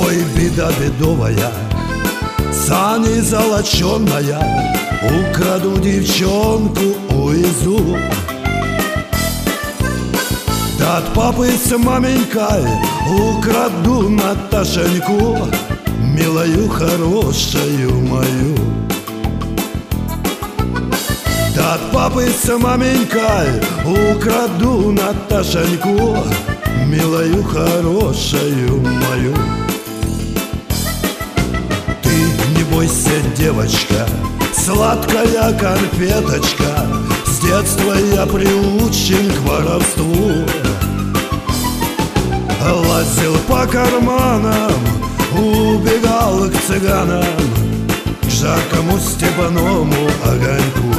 Ой, беда бедовая, сани золоченая, украду девчонку, увезу. Да от папы с маменькой украду Наташеньку, милую, хорошую мою. Да от папы с маменькой украду Наташеньку, милую, хорошую мою. Ты не бойся, девочка, сладкая конфеточка, с детства я приучен к воровству. Лазил по карманам, убегал к цыганам, к жаркому степаному огоньку.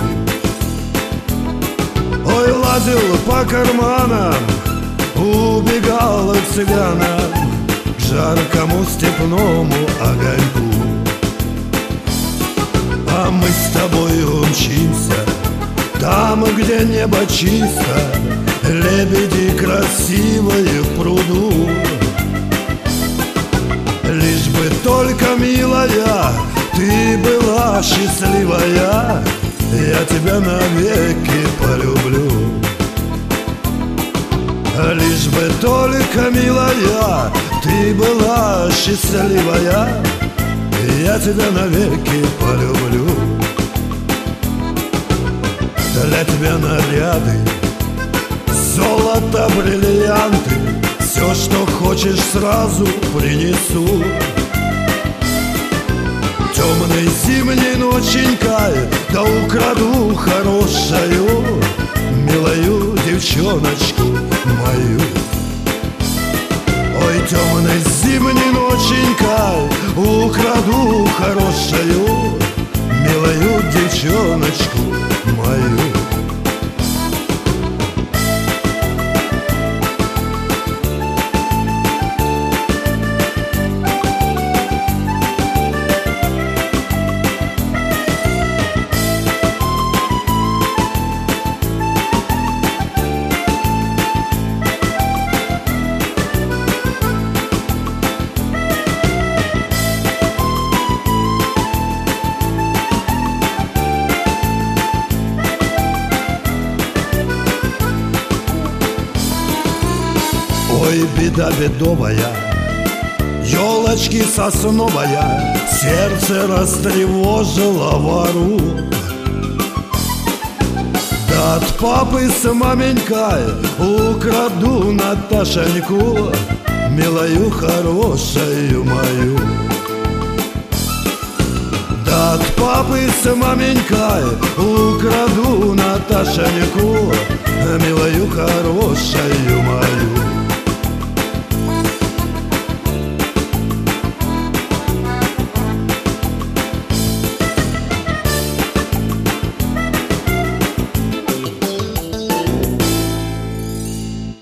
Ой, лазил по карманам, убегал к цыганам, к жаркому степному огоньку. А мы с тобой умчимся там, где небо чисто, лебеди красивые в пруду. Лишь бы только, милая, ты была счастливая, я тебя навеки полюблю. Лишь бы только, милая, ты была счастливая, я тебя навеки полюблю. Для тебя наряды, золото, бриллианты, все, что хочешь, сразу принесу. Темной зимней ноченькой, да украду хорошую, милую девчоночку мою. Ой, темной зимней ноченькой украду хорошую, милую девчоночку мою. Ой, беда бедовая, елочки сосновая, сердце растревожила вору. Да от папы с маменькой украду Наташеньку, милую, хорошую мою. Да от папы с маменькой украду Наташеньку, милую, хорошую мою.